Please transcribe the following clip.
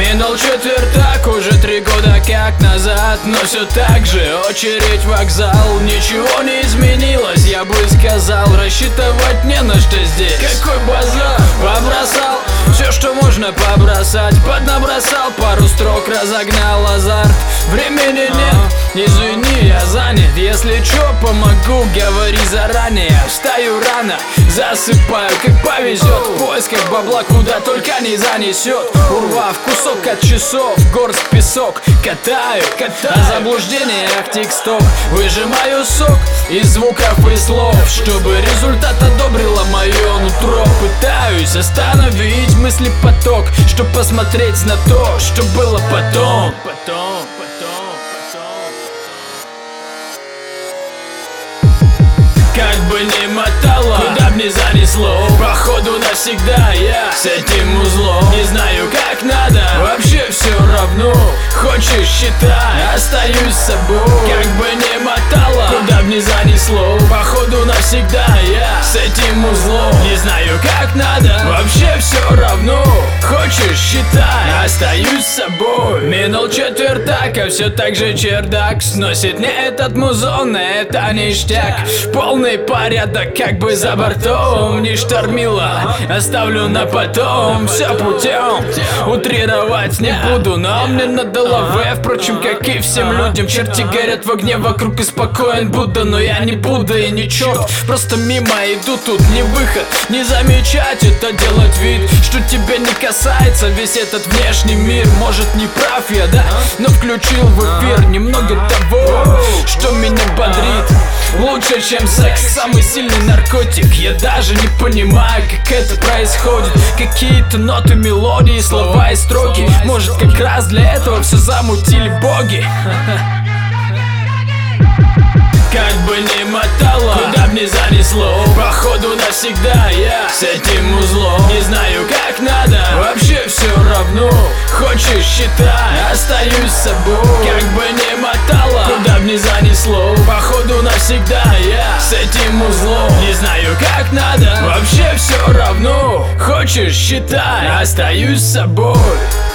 Минул четвертак, уже 3 года как назад, но все так же очередь вокзал. Ничего не изменилось, я бы сказал, рассчитывать не на что здесь. Какой базар, побросал все, что можно побросать. Поднабросал пару строк, разогнал азарт. Времени нет, извини, я занят. Если чё, помогу, говори заранее. Встаю рано, засыпаю, как повезет. В поисках бабла куда только не занесет. Урвав кусок от часов, горсть песок. Катаю на заблуждениях текстов. Выжимаю сок из звуков и слов, чтобы результат одобрило мое нутро. Пытаюсь остановить мыслепоток, чтоб посмотреть на то, что было потом. Как бы ни мотало, куда б ни занесло, походу навсегда я с этим узлом. Не знаю как надо, вообще все равно. Хочешь считай, остаюсь с собой. Как бы ни мотало, куда б ни занесло, походу навсегда я с этим узлом. Не знаю как надо, вообще все равно. Хочешь считай, остаюсь с собой. Минул четвертак, а все так же чердак сносит не этот музон, это ништяк. Полный порядок, как бы за бортом. Не штормило, оставлю на потом. Все путем, утрировать не буду, но мне надо лаве. Впрочем, как и всем людям, черти горят в огне вокруг и спокоен Будда. Но я не Будда и не черт, просто мимо иду, тут не выход. Не замечать это, делать вид, что тебя не касается весь этот внешний мир. Может не прав я, да, но включил в эфир немного того, что меня бодрит. Лучше, чем секс, самый сильный наркотик. Я даже не понимаю, как это происходит. Какие-то ноты, мелодии, слова и строки. Может, как раз для этого все замутили боги. Как бы ни мотало, куда б ни занесло, походу навсегда я с этим узлом. Не знаю как надо, вообще все равно. Хочешь считай, остаюсь с собой. Как бы ни мотало, куда б ни занесло, походу навсегда я с этим узлом. Не знаю как надо, вообще все равно. Хочешь считай, остаюсь с собой.